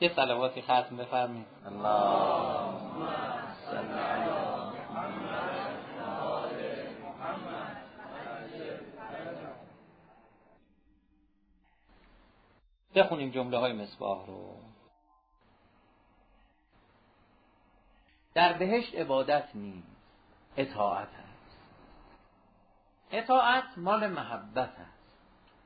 یه صلواتی ختم بفرمایید. اللهم صل علی محمد و آل محمد. بخونیم جمله های مصباح رو. در بهشت عبادت نیست، اطاعت است. اطاعت مال محبت است.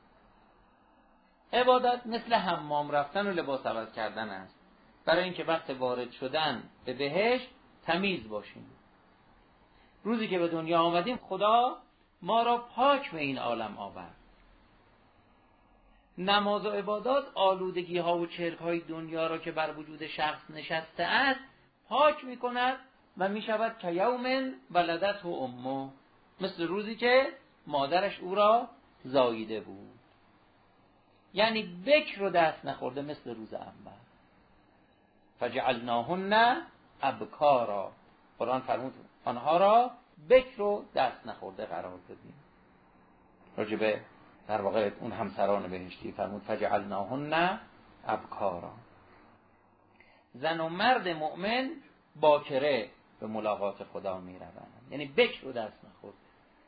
عبادت مثل حمام رفتن و لباس عوض کردن است، برای اینکه وقت وارد شدن به بهشت تمیز باشیم. روزی که به دنیا آمدیم خدا ما را پاک به این عالم آورد. نماز و عبادات آلودگی ها و چرک های دنیا را که بر وجود شخص نشسته است پاک می کند و می شود که یوم ولدت و امه، مثل روزی که مادرش او را زاییده بود. یعنی بکر رو دست نخورده مثل روز اول. فجعلناهن ابکارا، قرآن فرمود آنها را بکر رو دست نخورده قرار دادیم. راجبه در واقع اون همسران بهشتی فرمود فجعلناهن ابکارا. زن و مرد مؤمن باکره به ملاقات خدا می روند، یعنی بکر رو دست نخورده.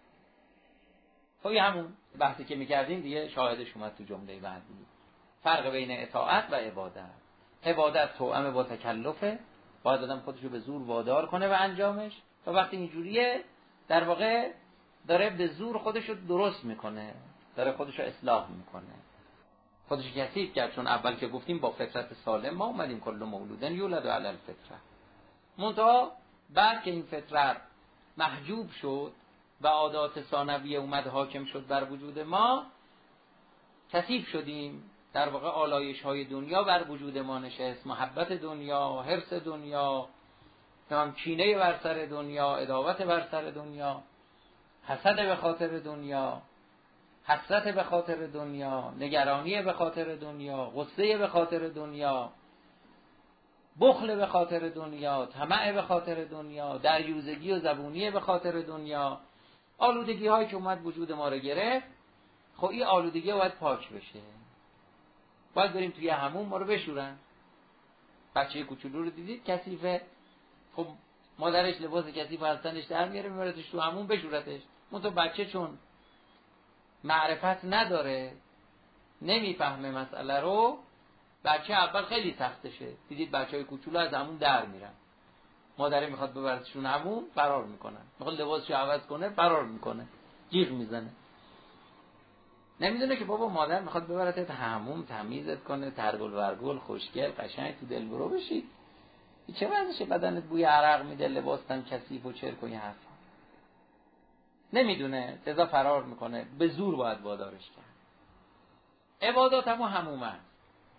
خب همون بحثی که میکردیم دیگه شاهدش اومد تو جمله بعدی. فرق بین اطاعت و عبادت. عبادت توأم با تکلفه، باید آدم خودش رو به زور وادار کنه و انجامش، و وقتی اینجوریه در واقع داره به زور خودش رو درست میکنه، داره خودش رو اصلاح میکنه، خودش کثیف کرد. چون اول که گفتیم با فطرت سالم ما اومدیم، کل مولودن یولد علی الفطره. منتها بعد که این فطرت محجوب شد و عادات ثانویه اومد حاکم شد بر وجود ما، کثیف شدیم. در واقع آلایش های دنیا بر وجود ما نشست، محبت دنیا، حرص دنیا، کینه بر سر دنیا، عداوت بر سر دنیا، حسد به خاطر دنیا، حسرت به خاطر دنیا، نگرانی به خاطر دنیا، غصه به خاطر دنیا، بخل به خاطر دنیا، طمع به خاطر دنیا، دریوزگی و زبونی به خاطر دنیا. آلودگی هایی که اومد وجود ما رو گرفت. خب این آلودگی باید پاک بشه. باید بریم توی حموم ما رو بشورن. بچه کوچولو رو دیدید کثیفه، خب مادرش لباس کثیف از تنش در میاره میبرتش تو حموم بشورتش. منتها بچه چون معرفت نداره، نمیفهمه مسئله رو، بچه اول خیلی سختشه. دیدید بچهای کوچولو از حموم در میرن، مادره میخواد ببرتشون حموم فرار میکنن، میخواد لباسشو عوض کنه فرار میکنه، جیغ میزنه. نمیدونه که بابا مادر میخواد ببرتت حموم، تمیزت کنه، ترگل ورگل خوشگل قشنگ تو دلبرو بشی. چه وضعشه بدنت بوی عرق میده، لباستم کثیف و چرک و این حرفا. نمیدونه، لذا فرار میکنه. به زور باید وادارش کرد. عبادات هم حموم است.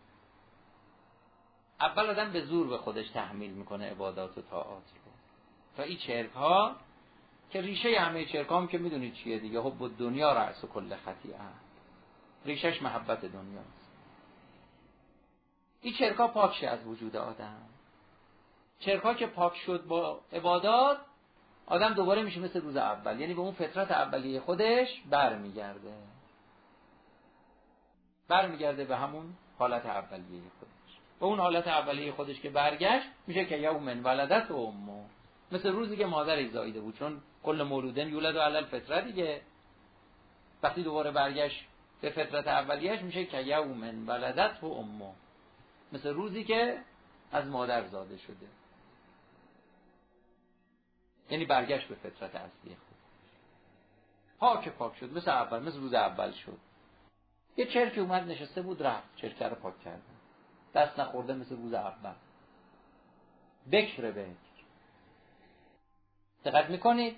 اول آدم به زور به خودش تحمیل میکنه عبادات و طاعات رو، تا این چرک ها که ریشه همه چرک هم که میدونید چیه دیگه، حب الدنیا رأس کل خطیئه، ریشش محبت دنیاست. این چرک ها پاک شه از وجود آدم. چرک ها که پاک شد با عبادات، آدم دوباره میشه مثل روز اول، یعنی به اون فطرت اولیه خودش برمیگرده به همون حالت اولیه خودش. به اون حالت اولیه خودش که برگشت میشه که یوم ولدت و امه، مثل روزی که مادرش زاییده بود. چون کل مولودن یولد علی الفطره دیگه. وقتی دوباره برگشت به فطرت اولیه‌اش میشه که یوم ولدت و امه، مثل روزی که از مادر زاده شده. یعنی برگشت به فطرت اصلی خود، پاک شد، مثل اول، مثل روز اول شد. یه چرکی اومد نشسته بود رفت، چرکه رو پاک کردن، دست نخورده مثل روز اول. بکر دقت میکنید؟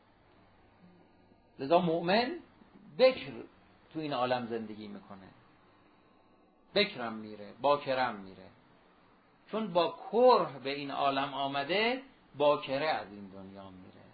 لذا مؤمن بکر تو این عالم زندگی میکنه، بکرم میره، باکرم میره. چون با کره به این عالم آمده، باکره از این دنیا میره.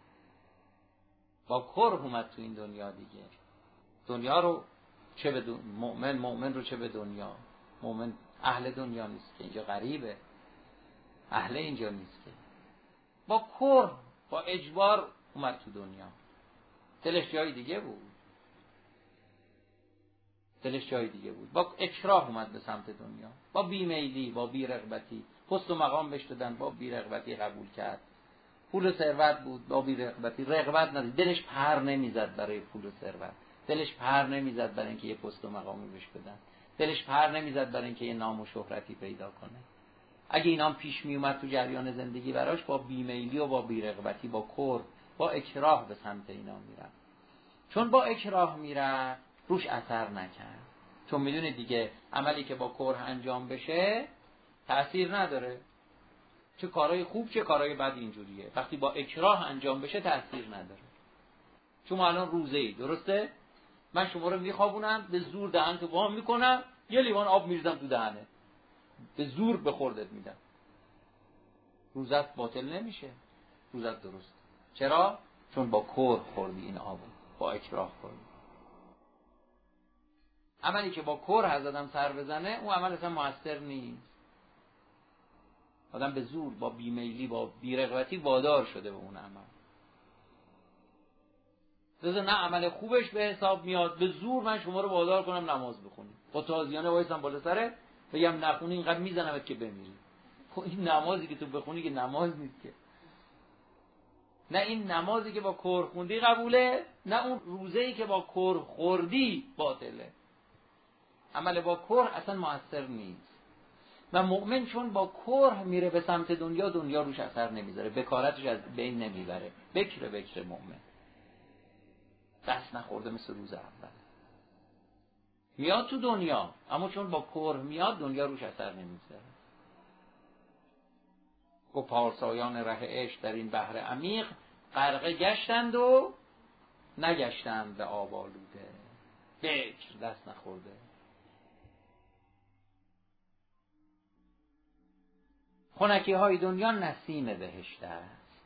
با کره اومد تو این دنیا دیگه. دنیا رو چه به مؤمن رو چه به دنیا. مؤمن اهل دنیا نیست که اینجا غریبه، اهل اینجا نیست که. با کره، با اجبار اومد تو دنیا، دلش جای دیگه بود. دلش جای دیگه بود، با اکراه اومد به سمت دنیا، با بیمیلی، با بیرغبتی. پست و مقام بهش دادن، با بیرغبتی قبول کرد. پول و ثروت بود، با بیرغبتی. رغبت نداشت، دلش پر نمیزد برای پول و ثروت، دلش پر نمیزد برای اینکه یه پست و مقامی بهش بدن، دلش پر نمیزد برای اینکه یه نام و شهرتی پیدا کنه. اگه اینام پیش می اومد تو جریان زندگی براش، با بیمیلی و با بیرغبتی، با کر، با اکراه به سمت اینا میرفت. چون با اکراه میرفت روش اثر نکرد. چون میدونه دیگه عملی که با کره انجام بشه تأثیر نداره، چه کارهای خوب چه کارهای بد اینجوریه. وقتی با اکراه انجام بشه تأثیر نداره. چون الان روزه‌ای درسته، من شما رو میخوابونم، به زور دهنتو وام میکنم، یه لیوان آب میریزم تو دهنه، به زور به خوردت میدم، روزت باطل نمیشه، روزت درست. چرا؟ چون با کره خوردی این آبو، با اکراه خوردی. عملی که با کره از آدم سر بزنه اون عمل اصلا مؤثر نیست. آدم به زور، با بیمیلی، با بیرغبتی وادار شده به اون عمل. لذا نه عمل خوبش به حساب میاد، به زور من شما رو وادار کنم نماز بخونی، با تازیانه وایسم بالا سره بگم نخونی اینقدر میزنمت که بمیری. این نمازی که تو بخونی که نماز نیست که. نه این نمازی که با کر خوندی قبوله، نه اون روزه‌ای که با کر خوردی باطله. عمل با کره اصلا مؤثر نیست. و مؤمن چون با کره میره به سمت دنیا، دنیا روش اثر نمیذاره، بکارتش از بین نمیبره. بکر مؤمن دست نخورده مثل روز اول میاد تو دنیا، اما چون با کره میاد دنیا روش اثر نمیذاره. و پارسایان ره عشق در این بحر عمیق غرقه گشتند و نگشتند به آب آلوده. بکر دست نخورده. خنکی های دنیا نسیم بهشت است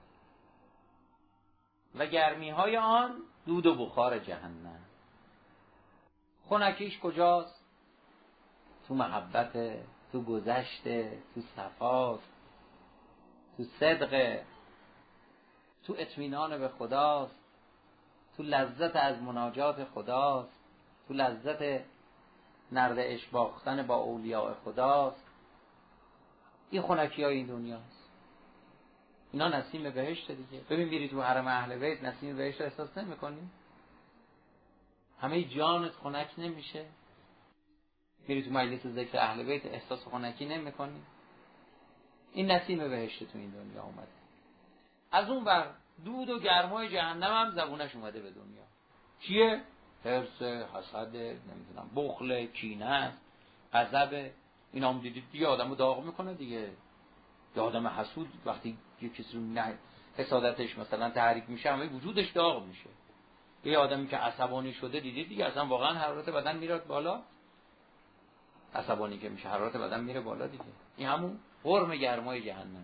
و گرمی های آن دود و بخار جهنم. خنکیش کجاست؟ تو محبت، تو گذشته، تو صفاست، تو صدق، تو اطمینان به خداست، تو لذت از مناجات خداست، تو لذت نرد عشق باختن با اولیاء خداست. این خنکی های این دنیاست. اینا نسیم بهشت دیگه. ببین میری تو حرم اهل بیت نسیم بهشت احساس نمی‌کنی؟ همه جانت خنک نمیشه؟ میری تو مجلس ذکر اهل بیت احساس خنکی نمی‌کنی؟ این نسیم بهشت تو این دنیا اومده. از اون ور دود و گرمای جهنم هم زبونش اومده به دنیا. چیه؟ حرص، حسد، نمیدونم بخل، کینه، غضب. اینا هم دیدید دیگه آدمو داغ میکنه دیگه. یه آدم حسود وقتی یه کسی رو نه حسادتش مثلا تحریک میشه همه وجودش داغ میشه. یه آدمی که عصبانی شده دیدید دیگه اصلا واقعا حرارت بدن میره بالا. عصبانی که میشه حرارت بدن میره بالا دیگه. این همون قرم گرمای جهنم.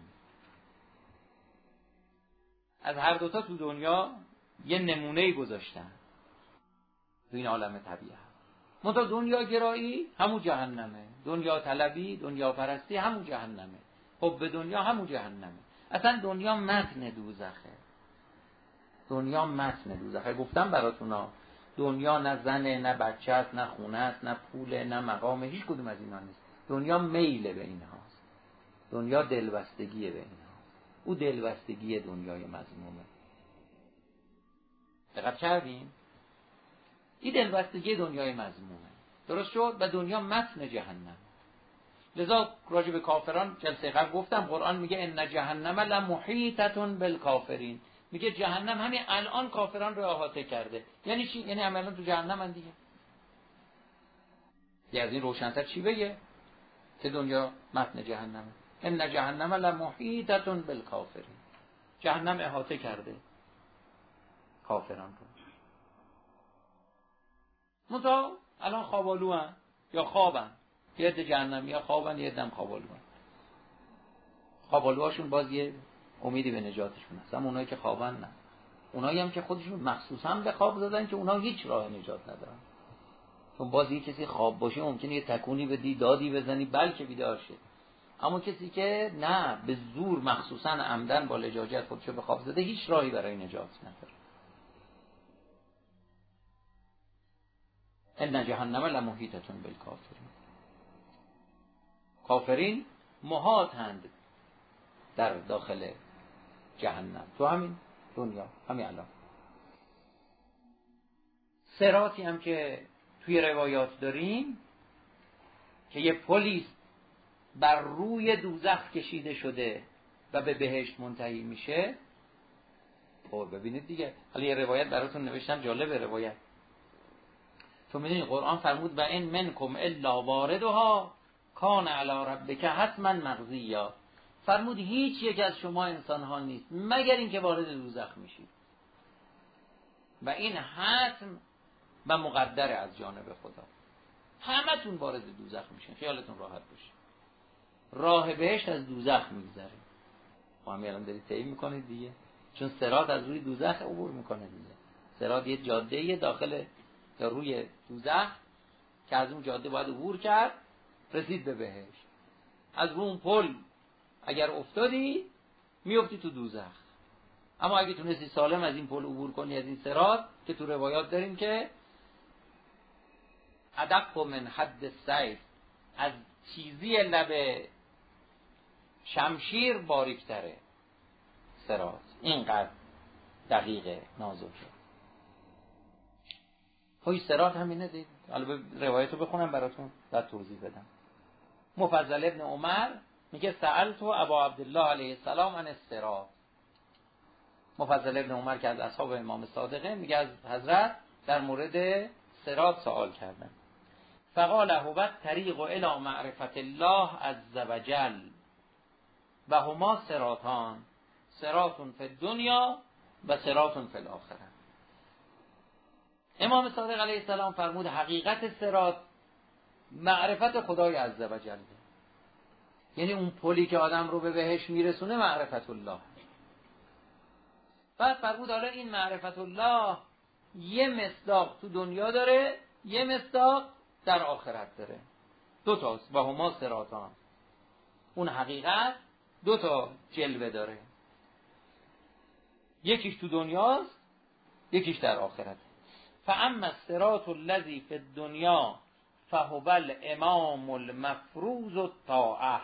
از هر دوتا تو دنیا یه نمونه‌ای گذاشتن تو این عالم طبیعت. منتها دنیا گرایی همون جهنمه، دنیا طلبی، دنیا پرستی همون جهنمه، حب دنیا همون جهنمه. اصلا دنیا متن دوزخه. دنیا متن دوزخه. گفتم براتونا دنیا نه زنه، نه بچه است، نه خونه است، نه پوله، نه مقامه، هیچ کدوم از اینا نیست. دنیا میله به اینهاست. دنیا دلبستگیه به اینها. او دلبستگی دنیای مذمومه. دقت کردیم؟ این دلبستگی دنیای مذمومه. درست شد؟ و دنیا متن جهنم. لذا راجع به کافران جلسه قبل گفتم قرآن میگه ان جهنم لمحیطة بالکافرین. میگه جهنم همین الان کافران رو احاطه کرده. یعنی چی؟ یعنی عملاً تو جهنمن دیگه. یه از این روشن‌تر چی بگه؟ که دنیا متن جهنمه. ان جهنم لمحیطة بالکافرین. جهنم احاطه کرده کافران رو. منتها الان خوابالوان یا خوابن. یه عده جهنمی یا خوابن، یه عده خوابالوان. خوابالوهاشون باز یه امیدی به نجاتشون هست. اما اونایی که خوابن نه. اونایی هم که خودشون مخصوصا به خواب زدن که اونا هیچ راه نجات ندارن. چون باز یه کسی خواب باشه ممکنه یه تکونی بدی، دادی بزنی بلکه بیدار شه. اما کسی که نه به زور مخصوصا عمدن با لجاجت خودشو به خواب زده هیچ راهی برای نجات نداره. ان جهنم لمحیطة بالکافرین. کافرین محاطند در داخل جهنم، تو همین دنیا، همین الان. صراطی هم که توی روایات داریم که یه پلیس بر روی دوزخ کشیده شده و به بهشت منتهی میشه. خب ببینید دیگه، حالا یه روایت براتون نوشتم، جالبه روایت. تو میدونی قرآن فرمود و این منکم الا واردها کان علی ربک حتما مقضیا. فرمود هیچ یک از شما انسان ها نیست مگر اینکه وارد دوزخ میشید و این حتم و مقدر از جانب خدا. همتون وارد دوزخ میشین، خیالتون راحت باشه. راه بهشت از دوزخ میگذره. ما هم الان دارید طی میکنید دیگه، چون صراط از روی دوزخ عبور میکنه دیگه. صراط یه جاده داخل یا روی دوزخ که از اون جاده باید عبور کرد رسید به بهشت. از رو اون پل اگر افتادی میفتی تو دوزخ، اما اگه تونستی سالم از این پل عبور کنی، از این صراط که تو روایات داریم که ادق من حد السیف، از چیزی لب شمشیر باریک‌تره صراط، اینقدر دقیقه نازکه. خب صراط همینه دید. حالا روایتو بخونم براتون در توضیح بدم. مفضل ابن عمر میگه سألت ابا عبدالله علیه السلام عن الصراط. مفضل ابن عمر که از اصحاب امام صادقه میگه از حضرت در مورد صراط سوال کردن. فقال هو الطریق الی معرفت الله عز وجل و هما صراطان، صراط فی الدنیا و صراط فی الاخره. امام صادق علیه السلام فرمود حقیقت صراط معرفت خدای عز وجل، یعنی اون پلی که آدم رو به بهشت میرسونه معرفت الله. بعد فرمود حالا این معرفت الله یه مصداق تو دنیا داره، یه مصداق در آخرت داره، دو تاست. و هما صراطان، اون حقیقت دو تا جلوه داره، یکیش تو دنیاست یکیش در آخرت. فاما الصراط الذی فی الدنیا فهو الامام المفروض الطاعه.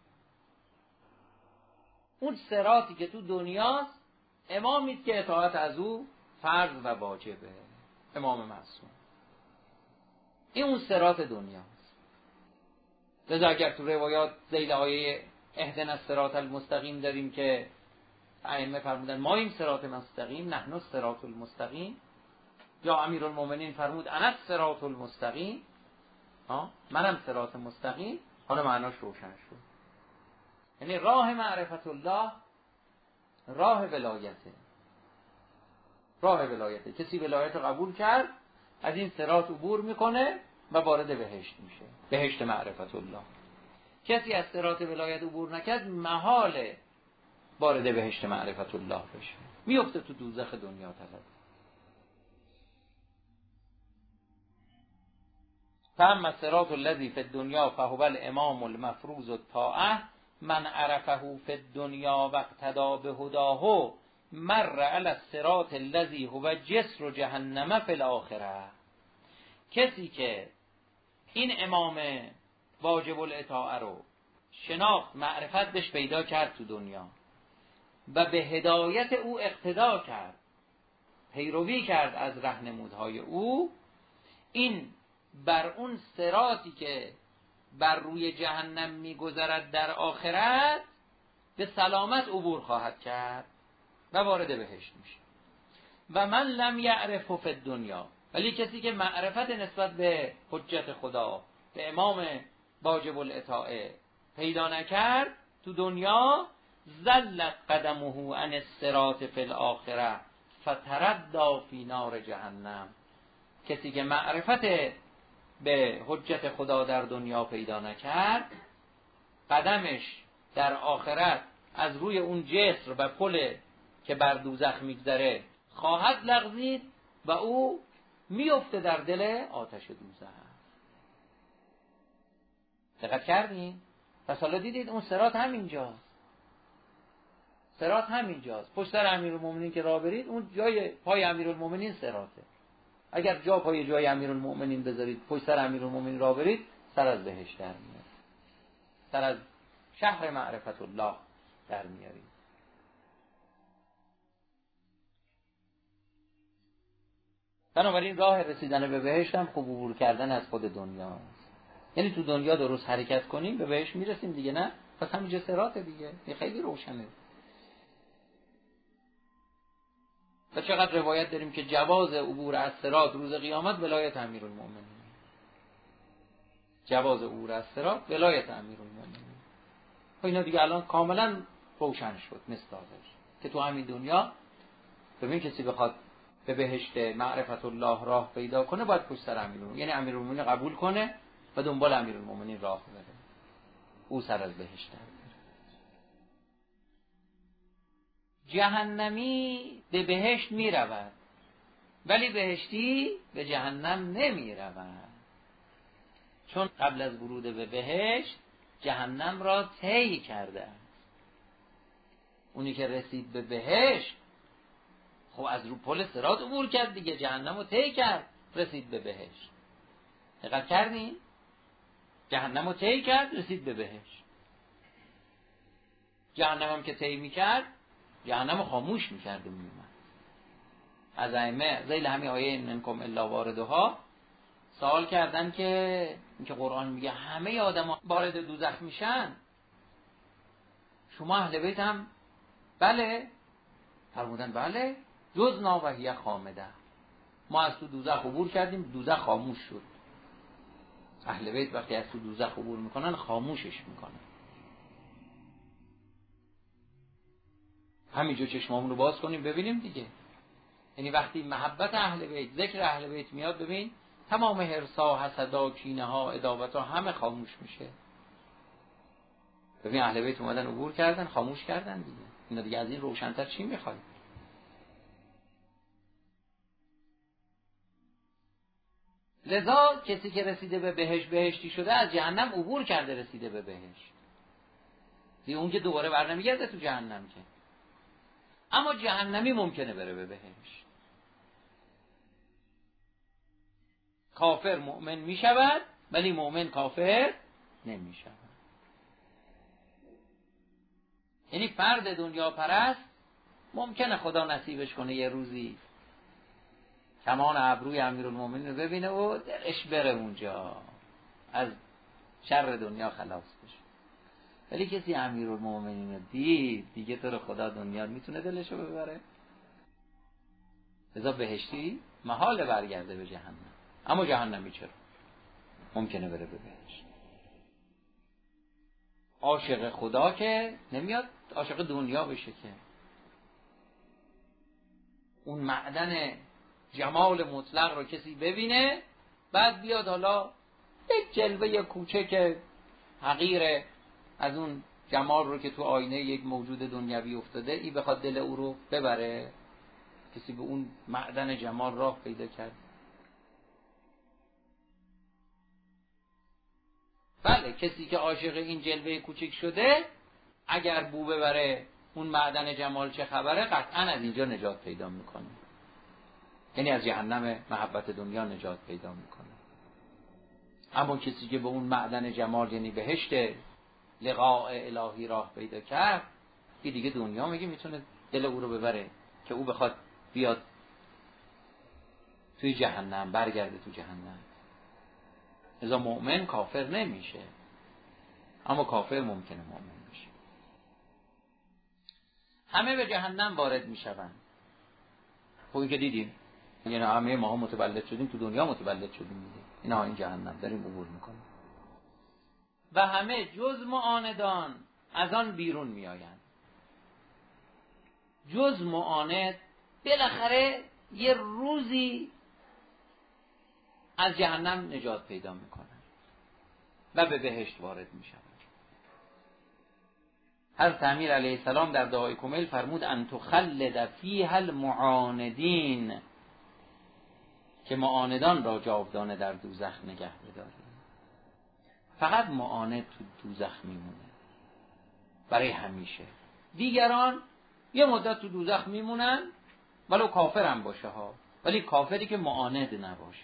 اون صراطی که تو دنیاست امامی که اطاعت از او فرض و واجبه، امام معصوم. این اون صراط دنیاست. لذا اگر تو روایات ذیل آیه اهدنا الصراط المستقیم داریم که ائمه فرمودن ما این صراط مستقیم، نحن الصراط المستقیم، یا امیرالمومنین فرمود انا الصراط المستقیم، منم صراط مستقیم. حالا معناش روشن شد. یعنی راه معرفت الله راه ولایته، راه ولایته. کسی ولایت قبول کرد از این صراط عبور میکنه و وارد بهشت میشه، بهشت معرفت الله. کسی از صراط ولایت عبور نکرد محاله وارد بهشت معرفت الله بشه، میفته تو دوزخ دنیا طلب. فاما الصراط الذی فی الدنیا فهو الامام المفروض الطاعه من عرفه فی الدنیا و اقتدا بهداه مر علی الصراط الذی هو جسر جهنم فی الاخره. کسی که این امام واجب الاطاعه رو شناخت، معرفت بهش پیدا کرد تو دنیا و به هدایت او اقتدا کرد، پیروی کرد از راهنمودهای او، این بر اون صراطی که بر روی جهنم میگذرد در آخرت به سلامت عبور خواهد کرد و وارد بهشت میشه. و من لم یعرف فی الدنیا، ولی کسی که معرفت نسبت به حجت خدا، به امام واجب الاطاعه پیدا نکرد تو دنیا، زلت قدمه عن الصراط فی الاخره فتردى فی نار جهنم. کسی که معرفت به حجت خدا در دنیا پیدا نکرد، قدمش در آخرت از روی اون جسر و پل که بر دوزخ میگذره خواهد لغزید و او میفته در دل آتش دوزخ. دقت کردین؟ پس حالا دیدید اون صراط همینجاست، صراط همینجاست. پشت سر امیرالمومنین که راه برید اون جای پای امیرالمومنین صراطه. اگر جا پای جای امیرالمؤمنین بذارید، پشت سر امیرالمؤمنین راه برید، سر از بهشت در میارید، سر از شهر معرفت الله در میارید. بنابراین راه رسیدن به بهشت هم خوب عبور کردن از خود دنیاست. یعنی تو دنیا درست حرکت کنیم به بهشت میرسیم دیگه، نه؟ پس همینجا صراط دیگه، این خیلی روشنه. و چقدر روایت داریم که جواز عبور از صراط روز قیامت ولایت امیرالمؤمنین، جواز عبور از صراط ولایت امیرالمؤمنین. و اینا دیگه الان کاملا روشن شد مثل آتش که تو همین دنیا ببین کسی بخواد به بهشت معرفت الله راه پیدا کنه باید پشت سر امیرالمؤمنین، یعنی امیرالمؤمنین قبول کنه و دنبال امیرالمؤمنین راه بره، او سر از بهشت بره. جهنمی به بهشت می رود ولی بهشتی به جهنم نمی رود، چون قبل از ورود به بهشت جهنم را طی کرده است. اونی که رسید به بهشت خب از رو پل صراط عبور کرد دیگه، جهنم رو طی کرد رسید به بهشت. دقت کردین؟ جهنم رو طی کرد رسید به بهشت. جهنم هم که طی میکرد جهنم رو خاموش میکرد و میومد. از ائمه ذیل همین آیه منکم الا واردها سوال کردن که اینکه قرآن میگه همه آدم‌ها وارد دوزخ میشن، شما اهل بیت هم بله؟ فرمودن بله، جز ناوهیه خامده، ما از تو دوزخ عبور کردیم، دوزخ خاموش شد. اهل بیت وقتی از تو دوزخ عبور میکنن خاموشش میکنن. همینجا چشمامون رو باز کنیم ببینیم دیگه. یعنی وقتی محبت اهل بیت، ذکر اهل بیت میاد، ببین تمام حرصا، حسدا، کینه ها، عداوت‌ها همه خاموش میشه. ببین اهل بیت اومدن عبور کردن، خاموش کردن دیگه. اینا دیگه از این روشن‌تر چی میخوای؟ لذا کسی که رسیده به بهشت بهشتی شده از جهنم عبور کرده رسیده به بهشت. دیگه اون که دوباره برنمیگرده تو جهنم که. اما جهنمی ممکنه بره به بهشت. کافر مؤمن میشود ولی مؤمن کافر نمیشود. یعنی فرد دنیا پرست ممکنه خدا نصیبش کنه یه روزی کمان ابروی امیرالمومنین رو ببینه و دلش بره اونجا از شر دنیا خلاص بشه. ولی کسی امیرالمومنین رو دید دیگه تو رو خدا دنیا میتونه دلش رو ببره؟ لذا بهشتی محال برگرده به جهنم. اما جهنمی چرا؟ ممکنه بره به بهشت. عاشق خدا که نمیاد عاشق دنیا بشه که. اون معدن جمال مطلق رو کسی ببینه بعد بیاد حالا یک جلوه کوچک حقیر از اون جمال رو که تو آینه یک موجود دنیوی افتاده ای بخواد دل او رو ببره. کسی به اون معدن جمال راه پیدا کرد. بله کسی که عاشق این جلوه کوچک شده اگر بو ببره اون معدن جمال چه خبره قطعا از اینجا نجات پیدا میکنه. یعنی از جهنم محبت دنیا نجات پیدا میکنه. اما کسی که به اون معدن جمال یعنی بهشت لقاء الهی راه پیدا کرد دیگه دنیا میگه میتونه دل او رو ببره که او بخواد بیاد توی جهنم برگرده تو جهنم. لذا مؤمن کافر نمیشه اما کافر ممکنه مؤمن بشه. همه به جهنم وارد میشوند. خب این که دیدیم یعنی همه ما متولد شدیم تو دنیا متولد شدیم دیگه. اینا این جهنم داریم عبور میکنیم و همه جز معاندان از آن بیرون میآیند. جز معاند بالاخره یه روزی از جهنم نجات پیدا میکنن و به بهشت وارد میشن. حضرت امیر علیه السلام در دعای کمیل فرمود ان تخلد فیها المعاندین، که معاندان را جاودانه در دوزخ نگه بداری. فقط معاند تو دوزخ میمونه برای همیشه. دیگران یه مدت تو دوزخ میمونن ولو کافر هم باشه ها، ولی کافری که معاند نباشه،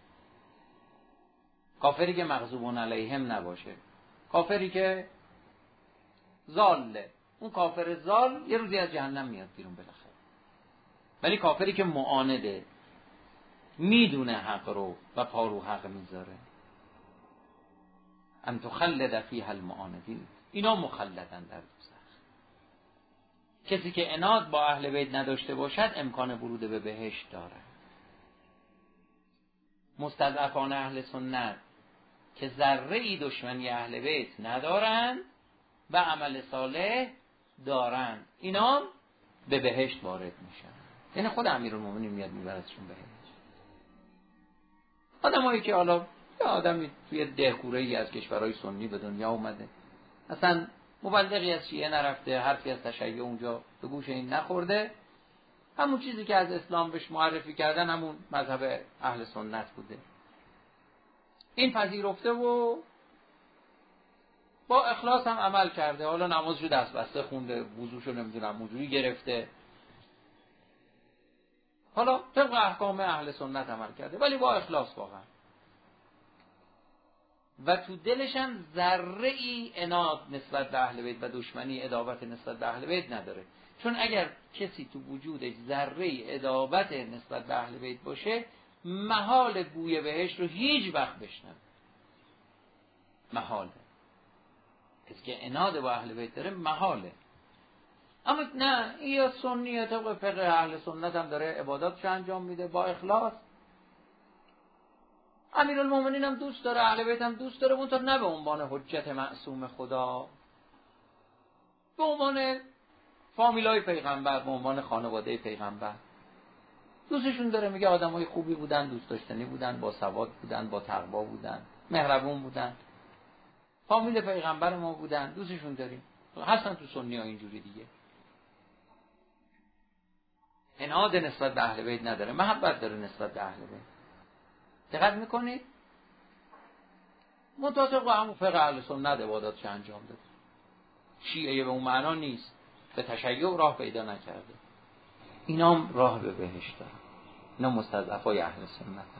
کافری که مغضوب علیهم نباشه، کافری که ضاله، اون کافر ضال یه روزی از جهنم میاد بیرون بالاخره. ولی کافری که معانده، میدونه حق رو و پا رو حق میذاره، ان تخلد فیها المعاندین، اینا مخلدن در دوزخ. کسی که عناد با اهل بیت نداشته باشد امکان ورود به بهشت داره. مستضعفان اهل سنت که ذره ای دشمنی اهل بیت ندارن و عمل صالح دارن، اینا به بهشت وارد میشن. یعنی خود امیرالمومنین میاد میبردشون بهشت. آدمایی که حالا یه آدمی توی دهکوره ای از کشورهای سنی به دنیا اومده، اصلا مبلغی از شیعه نرفته، حرفی از تشیع اونجا به گوش این نخورده، همون چیزی که از اسلام بهش معرفی کردن همون مذهب اهل سنت بوده، این پذیرفته و با اخلاص هم عمل کرده، حالا نمازشو دست بسته خونده، وضوشو نمیدونم اونجوری گرفته، حالا طبق احکام اهل سنت عمل کرده ولی با اخلاص واقعا، و تو دلش هم ذره ای عناد نسبت به اهل بیت و دشمنی عداوت نسبت به اهل بیت نداره. چون اگر کسی تو وجودش ذره ای عداوت نسبت به اهل بیت باشه، محال بوی بهشت رو هیچ وقت بشنوه، محاله. کسی که عناد با اهل بیت داره محاله. اما نه، این یا سنیه، طبق فقه اهل سنت هم داره عباداتش انجام میده با اخلاص. امیرالمومنین هم دوست داره، اهل بیت هم دوست داره، اونطور نه به عنوان حجت معصوم خدا، به عنوان فامیلای پیغمبر، به عنوان خانواده پیغمبر دوستشون داره. میگه آدمای خوبی بودن، دوست داشتنی بودن، با سواد بودن، با تقوا بودن، مهربون بودن، فامیل پیغمبر ما بودن، دوستشون داریم. هستن تو سنی ها اینجوری دیگه. عناد نسبت به اهل بیت نداره، محبت داره نسبت به اهل بیت. دقت میکنید؟ مطابق با همون فقه اهل سنت عباداتش انجام داده. شیعه به اون معنا نیست، به تشیع راه پیدا نکرده. اینام راه به بهشت دارن. اینا مستضعفای اهل سنت هستن.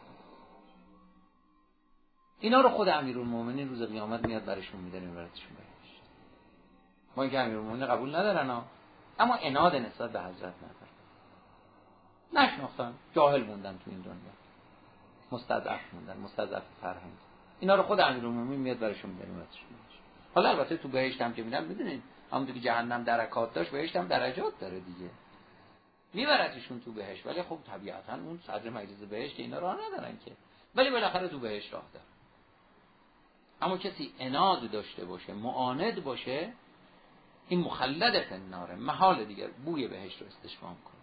اینا رو خود امیرالمومنین روز قیامت میاد برشون میده، میبردشون بهشت. ما اینکه امیرالمومنین قبول ندارن اما عناد نسبت به حضرت ندارن. نشناختن، جاهل موندن تو این دنیا، مستضعف موندن، مستضعف فرهنگ. اینا رو خود امیرالمومنین میاد برشون میده، میبردشون بهشت. حالا البته تو بهشت هم که میرن، میدونید همونطور که جهنم درکات داشت، بهشت هم درجات داره دیگه. میبردشون تو بهشت، ولی خب طبیعتا اون صدر مجلس بهشت که اینا راه ندارن که، ولی بالاخره تو بهشت راه داره. اما کسی عناد داشته باشه، معاند باشه، این مخلد فی النار، محال دیگر بوی بهشت رو استشمام کنه.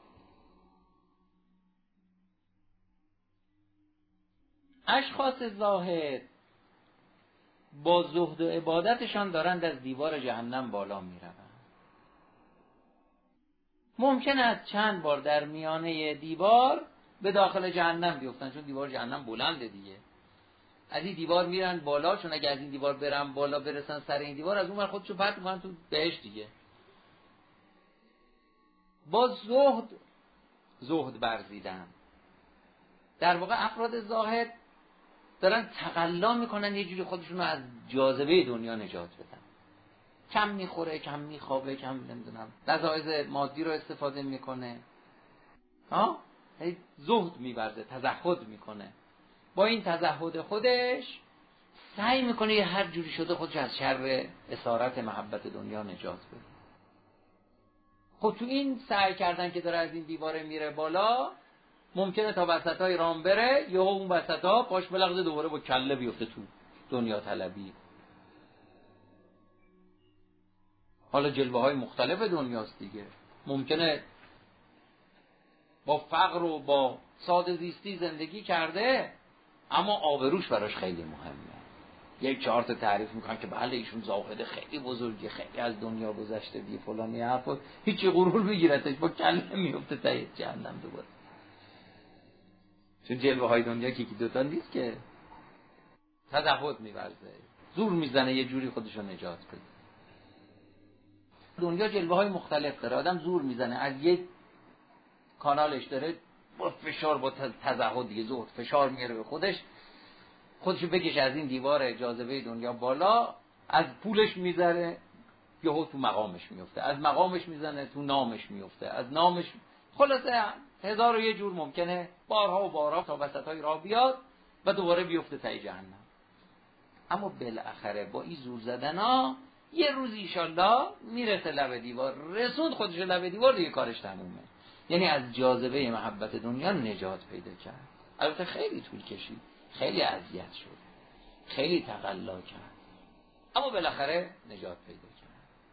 اشخاص زاهد با زهد و عبادتشان دارند از دیوار جهنم بالا میروند. ممکن است چند بار در میانه دیوار به داخل جهنم بیفتن، چون دیوار جهنم بلنده دیگه. از این دیوار میرن بالا، چون اگه از این دیوار برن بالا برسن سر این دیوار، از اون ور خودشو پرت میکنن تو بهشت دیگه. با زهد برزیدن. در واقع افراد زاهد دارن تقلا میکنن یه جوری خودشون رو از جاذبه دنیا نجات بدن. کم میخوره، کم میخوابه، کم نمیدونم لذایذ مادی رو استفاده میکنه، زهد میورزه، تزهد میکنه. با این تزهد خودش سعی میکنه یه هر جوری شده خودش از شر اسارت محبت دنیا نجات بده. خب تو این سعی کردن که داره از این دیواره میره بالا، ممکنه تا وسطای رام بره، یا اون وسطا پاش بلغزه دوباره با کله بیفته تو دنیا طلبی. حالا جلوه های مختلف دنیاست دیگه. ممکنه با فقر و با ساده زیستی زندگی کرده، اما آبروش براش خیلی مهمه. یک 4 تا تعریف میکنن که بله ایشون زاهد خیلی بزرگی، خیلی از دنیا گذشته دی فلانی حرفا، هیچی غرور میگیرتش، با کله میفته تا جهنم دوباره. چون جلوه های دنیا که یکی دوتا نیست که، تزهد میورزه، زور میزنه یه جوری خودشو نجات بده. دنیا جلوه های مختلف داره، آدم زور میزنه، از یک کانالش داره با فشار، با تزهد دیگه، زهد فشار میاره به خودشو بکشه از این دیوار جاذبه دنیا بالا، از پولش میذاره یهو تو مقامش میفته، از مقامش میزنه تو نامش میفته، از نامش، خلاصه هزار و یه جور ممکنه بارها و بارها تا وسطای راه بیاد و دوباره بیفته تای جهنم. اما بالاخره با این زور زدنا یه روز ایشالله میرسه لب دیوار، رسوند خودش لب دیوار، دیگه کارش تمومه. یعنی از جاذبه محبت دنیا نجات پیدا کرد. البته خیلی طول کشید، خیلی اذیت شد، خیلی تقلا کرد، اما بالاخره نجات پیدا کرد.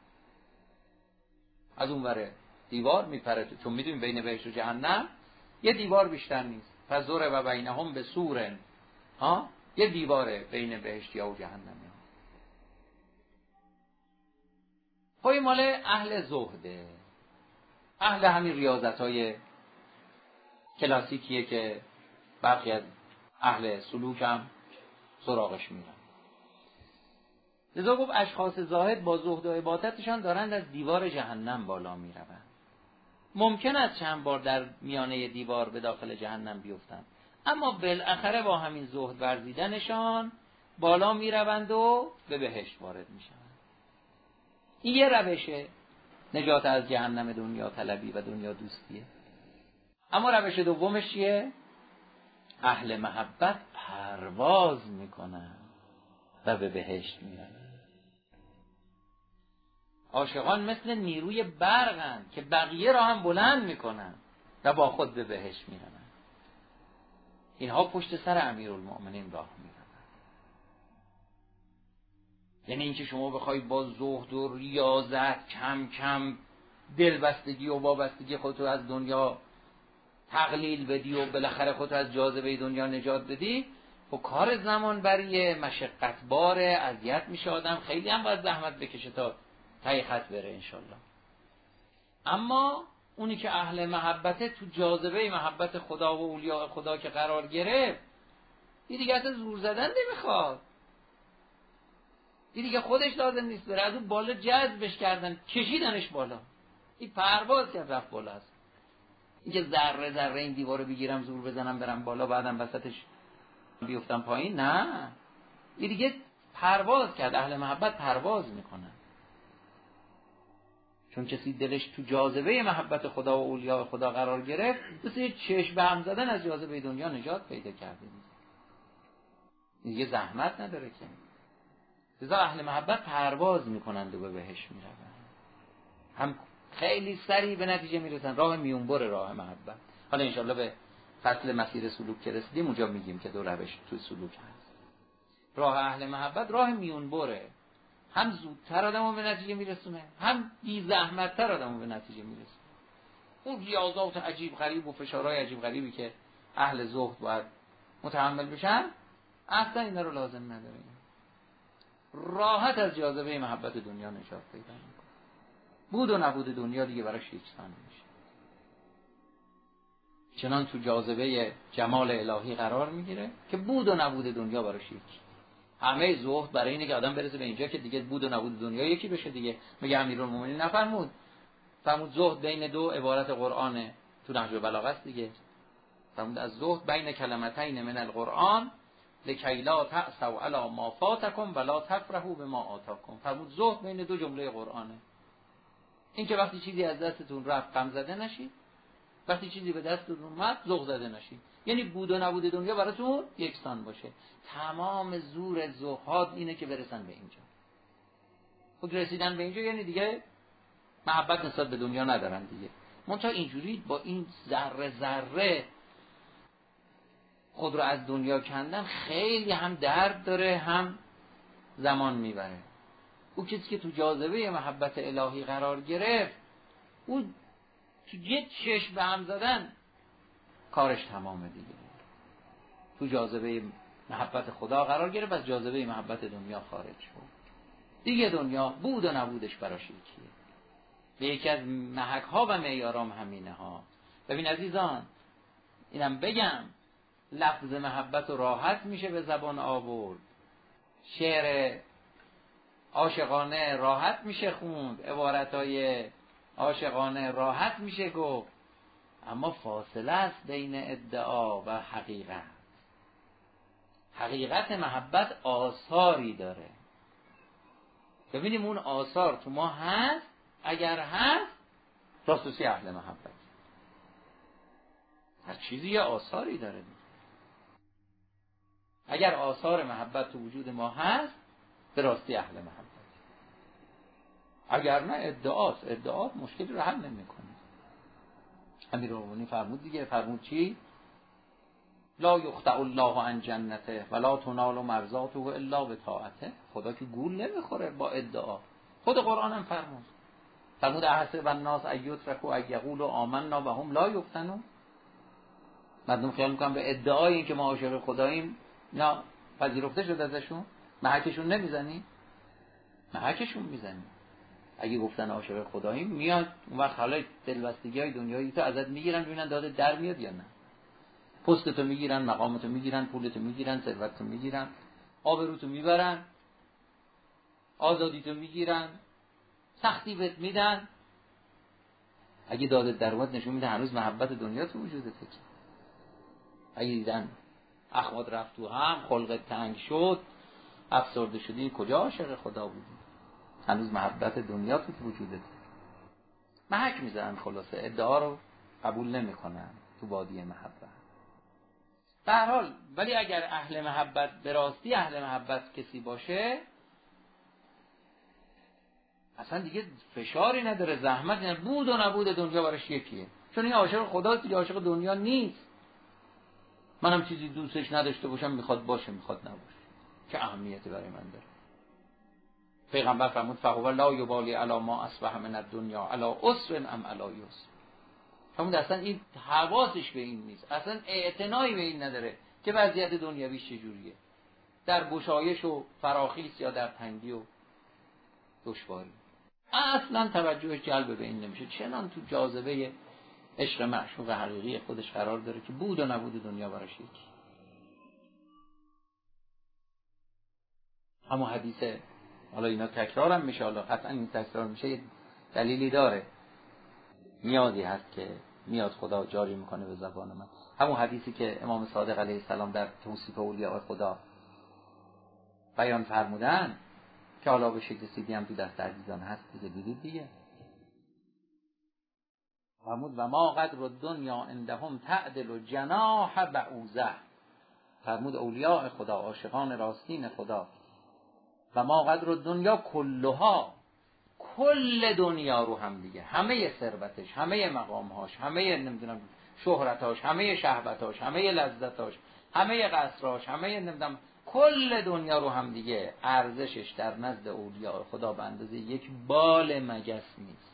از اون وره دیوار میپره، چون میدونیم بین بهشت و جهنم یه دیوار بیشتر نیست. فزوره و بینهم به سورن، یه دیواره بین بهشتیا و جهنمی. خواهی مال اهل زهده، اهل همین ریاضت‌های کلاسیکیه که برخی از اهل سلوک هم سراغش میرن. لذا گفت اشخاص زاهد با زهد و عبادتشان دارند از دیوار جهنم بالا میروند. ممکن است چند بار در میانه دیوار به داخل جهنم بیفتند، اما بالاخره با همین زهد ورزیدنشان بالا میروند و به بهشت وارد میشوند. این یه روشه نجات از جهنم دنیا طلبی و دنیا دوستیه. اما روش دومش چیه؟ اهل محبت پرواز میکنن و به بهشت میرن. عاشقان مثل نیروی برقن که بقیه را هم بلند میکنن و با خود به بهشت میرن. اینها پشت سر امیرالمؤمنین راه میرن. یعنی اینکه شما بخوای با زهد و ریاضت کم کم دلبستگی و وابستگی خودتو از دنیا تقلیل بدی و بالاخره خودتو از جاذبه دنیا نجات بدی، و کار زمان بریه، مشقت باره، اذیت میشه آدم، خیلی هم باید زحمت بکشه تا تای خط بره انشالله. اما اونی که اهل محبته، تو جاذبه محبت خدا و اولیاء خدا که قرار گرفت، این دیگه اصلا زور زدن نمیخواد، این دیگه خودش لازم نیست بره، از اون بالا جذبش کردن، کشیدنش بالا، این پرواز کرد رفت بالا است. این که ذره ذره این دیوارو بگیرم زور بزنم برم بالا بعدم وسطش بیفتم پایین، نه، این دیگه پرواز کرد. اهل محبت پرواز میکنن، چون کسی دلش تو جاذبه محبت خدا و اولیاء خدا قرار گرفت، مثل چشم به هم زدن از جاذبه دنیا نجات پیدا کرده، دیگه زحمت نداره که. لذا اهل محبت پرواز میکنند و به بهشت میروند، هم خیلی سریع به نتیجه میرسن. راه میونبر راه محبت. حالا انشالله به فصل مسیر سلوک که رسیدیم اونجا میگیم که دو روش تو سلوک هست. راه اهل محبت راه میونبره، هم زودتر آدمو به نتیجه میرسونه، هم بی زحمت‌تر آدمو به نتیجه میرسونه. اون ریاضات عجیب غریب و فشارهای عجیب غریبی که اهل زهد باید متحمل بشن، اصلا اینا رو لازم نداره. راحت از جاذبه محبت دنیا نجات پیدا میکنه. بود و نبود دنیا دیگه براش یکسان میشه. چنان تو جاذبه جمال الهی قرار میگیره که بود و نبود دنیا براش یکی. همه زهد برای اینه که آدم برسه به اینجا که دیگه بود و نبود دنیا یکی بشه دیگه. میگه امیرالمومنین نفرمود، فرمود زهد بین دو عبارت قرآنه، تو نهج البلاغه است دیگه. فرمود از زهد بین کلمتین من القرآن لکی لا تأسوا علی ما فاتکم ولا تفرحوا بما آتاکم. فرمود زهد بین دو جمله قرآنه، این که وقتی چیزی از دستتون رفت غم زده نشید، وقتی چیزی به دستتون اومد ذوق زده نشید. یعنی بود و نبود دنیا براتون یکسان باشه. تمام زور زهاد اینه که برسن به اینجا. خود رسیدن به اینجا یعنی دیگه محبت نسبت به دنیا ندارن دیگه. منتها اینجوری با این ذره ذره خود رو از دنیا کندن خیلی هم درد داره هم زمان میبره. او کسی که تو جاذبه محبت الهی قرار گرفت، او تو یه چشم به هم زدن کارش تمامه دیگه. تو جاذبه محبت خدا قرار گرفت، از جاذبه محبت دنیا خارج شد دیگه. دنیا بود و نبودش براش یکیه. به یکی از محک ها و معیارام همینه ها. ببین عزیزان، اینم بگم، لفظ محبت و راحت میشه به زبان آورد، شعر عاشقانه راحت میشه خوند، عبارتهای عاشقانه راحت میشه گفت، اما فاصله است بین ادعا و حقیقت. حقیقت محبت آثاری داره. ببینیم اون آثار تو ما هست. اگر هست راستی اهل محبت. هر چیزی یه آثاری داره. اگر آثار محبت تو وجود ما هست به راستی اهل محبت. اگر نه ادعاست. ادعا مشکلی رو حل نمی‌کنه. امیرالمومنین فرمود دیگه. فرمود چی؟ لا یخدع الله عن جنته ولا تنال مرضاته الا بطاعته. خدا که گول نمیخوره با ادعا. خود قرآن هم فرمود احسب الناس ان یترکوا ان یقولوا آمنا و هم لا یفتنون. مردم خیال میکنن به ادعای این که ما عاشق خداییم نه پذیرفته شده ازشون. محکشون نمیزنی؟ محکشون میزنی. اگه گفتن عاشق خداییم میاد اون وقت حالا دلبستگی‌های دنیایی تو ازت میگیرن ببینن داده در میاد یا نه. پستتو میگیرن، مقامتو میگیرن، پولتو میگیرن، ثروتتو میگیرن، آبروتو میبرن، آزادیتو میگیرن، سختی بهت میدن. اگه داده در اومد نشون میده هنوز محبت دنیا تو وجودته. اگه دیدن اخوات رفت تو هم، خلقت تنگ شد، افسرده شدی، کجا عاشق خدا بودی؟ هنوز محبت دنیا تو وجودته. محک میزنن. خلاصه ادعا رو قبول نمیکنن تو وادی محبت. به هر حال ولی اگر اهل محبت به راستی اهل محبت کسی باشه اصلا دیگه فشاری نداره، زحمت نداره، بود و نبود دنیا براش یکیه. چون این عاشق خداست دیگه، عاشق دنیا نیست. منم چیزی دوستش نداشته باشم میخواد باشه میخواد نباشه، چه اهمیتی برای من داره؟ پیغمبر فرمود فهو لا یبالی علی ما اصبح من الدنیا علی عسر ام علی یسر. فرمود اصلا این حواسش به این نیست، اصلا اعتنایی به این نداره که وضعیت دنیویش چجوریه، در گشایش و فراخیس یا در تنگی و دشواری. اصلا توجهش جلب به این نمیشه. چنان تو جاذبه عشق معشوق حقیقی خودش قرار داره که بود و نبود دنیا براش یکی. اما حدیث حالا اینا تکرارم میشه، حالا قطعا این تکرار میشه، یه دلیلی داره، نیازی هست که میاد خدا جاری میکنه به زبان من. همون حدیثی که امام صادق علیه السلام در توصیف اولیاء خدا بیان فرمودن که حالا به شکل سیدی هم تو دست عزیزان هست دیگه، دیدید دیگه. فرمود و ما قدر الدنیا عندهم تعدل جناح بعوضه. فرمود اولیاء خدا، عاشقان راستین خدا، و ما قدر الدنیا کلها، کل دنیا رو هم دیگه، همه ثروتش، همه مقامهاش، همه نمیدونم شهرتاش، همه شهوتاش، همه لذتاش، همه قصراش، همه نمیدونم کل دنیا رو هم دیگه ارزشش در نزد اولیاء خدا به اندازه یک بال مگس نیست.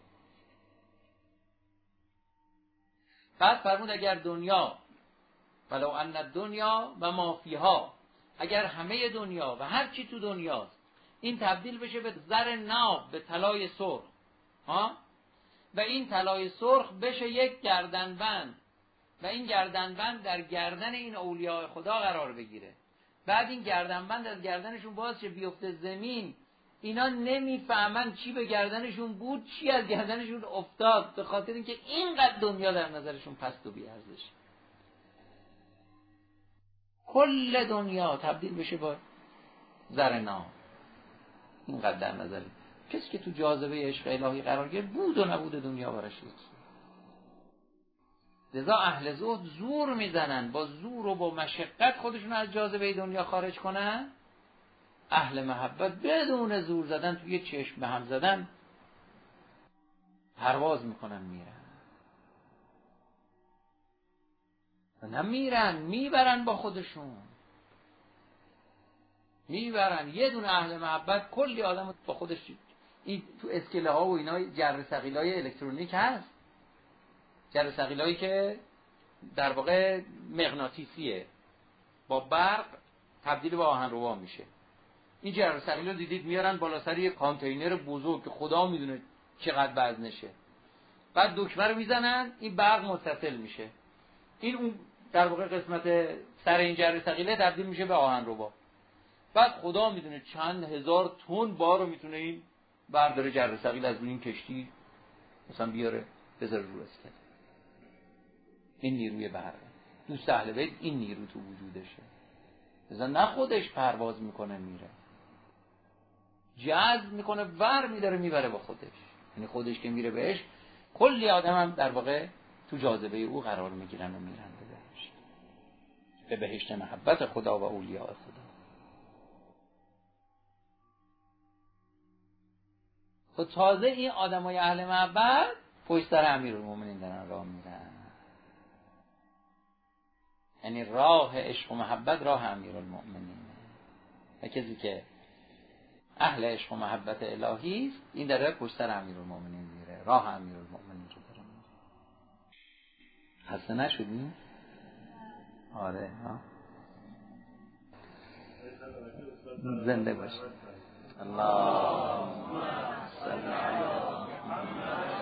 بعد فرمود اگر دنیا ولو ان الدنیا و ما فیها، اگر همه دنیا و هر چی تو دنیاست این تبدیل بشه به زر ناب، به طلای سرخ، و این طلای سرخ بشه یک گردنبند و این گردنبند در گردن این اولیاء خدا قرار بگیره، بعد این گردنبند از گردنشون باز شه بیفته زمین، اینا نمیفهمن چی به گردنشون بود چی از گردنشون افتاد، به خاطر اینکه اینقدر دنیا در نظرشون پست و بی‌ارزش. کل دنیا تبدیل بشه با زر ناب، اینقدر در نظری کسی که تو جاذبه عشق الهی قرار گرفت بود و نبود دنیا براش یکی. لذا اهل زهد زور میزنن، با زور و با مشقت خودشون از جاذبه دنیا خارج کنن. اهل محبت بدون زور زدن، توی چشم به هم زدن پرواز میکنن، میرن و نمیرن، میبرن با خودشون، میبرن. یه دونه اهل محبت کلی آدم با خودش. این تو اسکله ها و اینا جر ثقیلای الکترونیک هست، جر ثقیلایی که در واقع مغناطیسیه، با برق تبدیل به آهنربا میشه. این جر ثقیلا دیدید میارن بالا سر یه کانتینر بزرگ که خدا میدونه چقدر وزنشه، بعد دکمه رو میزنن این برق متصل میشه، این اون در واقع قسمت سر این جر ثقیله تبدیل میشه به آهنربا، بعد خدا میدونه چند هزار تن بار رو میتونه این برداره جر ثقیل از این کشتی مثلا بیاره بذاره رو اسکله. این نیروی برقه. دوست اهل بیت این نیرو تو وجودشه، مثلا نه خودش پرواز میکنه میره، جذب میکنه ور میداره میبره با خودش. یعنی خودش که میره بهش، کلی آدم هم در واقع تو جاذبه او قرار میگیرن و میرن به بهشت، به بهشت محبت خدا و اولیاء خدا. خب تازه این آدمای اهل محبت پشت سر امیرالمومنین دارن راه میرن. یعنی راه عشق و محبت راه امیرالمومنین. و کسی که اهل عشق و محبت الهی است، این داره پشت سر امیرالمومنین میره، راه امیرالمومنین رو داره میره. خسته نشدین؟ آره ها. زنده باشید. اللهم صل علی محمد.